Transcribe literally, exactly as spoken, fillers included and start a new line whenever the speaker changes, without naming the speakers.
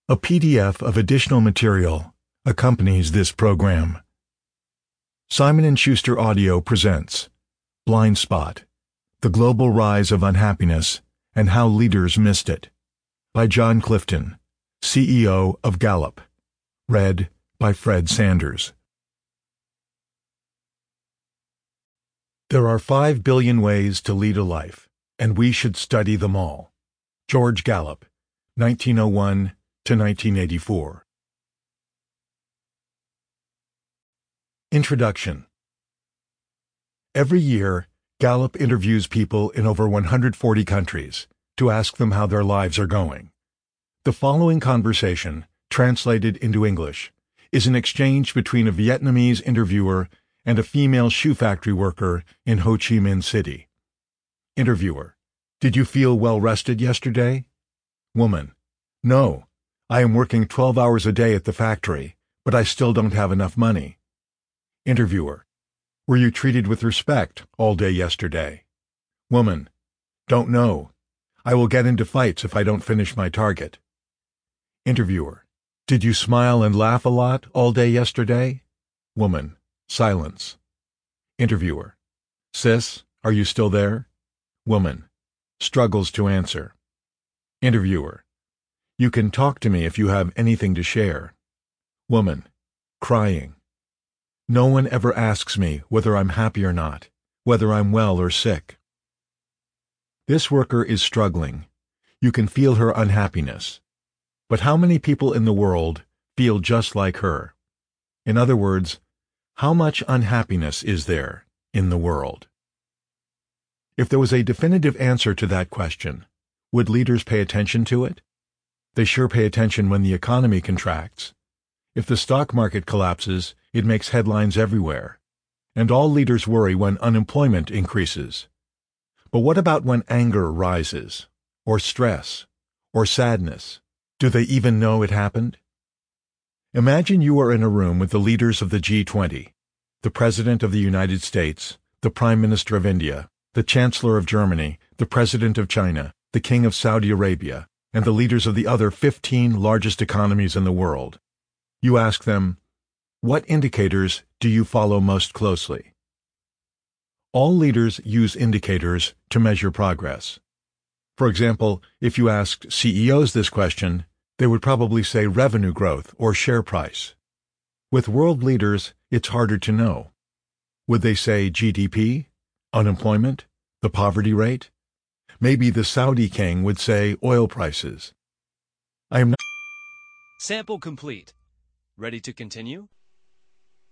A P D F of additional material accompanies this program. Simon and Schuster Audio presents Blind Spot: The Global Rise of Unhappiness and How Leaders Missed It, by John Clifton, C E O of Gallup. Read by Fred Sanders. There are five billion ways to lead a life, and we should study them all. George Gallup, nineteen oh one to nineteen eighty-four. Introduction. Every year, Gallup interviews people in over one hundred forty countries to ask them how their lives are going. The following conversation, translated into English, is an exchange between a Vietnamese interviewer and a female shoe factory worker in Ho Chi Minh City. Interviewer: Did you feel well rested yesterday? Woman: No. I am working twelve hours a day at the factory, but I still don't have enough money. Interviewer: Were you treated with respect all day yesterday? Woman: Don't know. I will get into fights if I don't finish my target. Interviewer: Did you smile and laugh a lot all day yesterday? Woman: Silence. Interviewer: Sis, are you still there? Woman struggles to answer. Interviewer: You can talk to me if you have anything to share. Woman crying: No one ever asks me whether I'm happy or not, whether I'm well or sick. This worker is struggling. You can feel her unhappiness. But how many people in the world feel just like her? In other words, how much unhappiness is there in the world? If there was a definitive answer to that question, would leaders pay attention to it? They sure pay attention when the economy contracts. If the stock market collapses, it makes headlines everywhere. And all leaders worry when unemployment increases. But what about when anger rises, or stress, or sadness? Do they even know it happened? Imagine you are in a room with the leaders of the G twenty, the President of the United States, the Prime Minister of India, the Chancellor of Germany, the President of China, the King of Saudi Arabia, and the leaders of the other fifteen largest economies in the world. You ask them, what indicators do you follow most closely? All leaders use indicators to measure progress. For example, if you asked C E Os this question, they would probably say revenue growth or share price. With world leaders, it's harder to know. Would they say G D P, unemployment, the poverty rate? Maybe the Saudi king would say oil prices. I am not.
Sample complete. Ready to continue?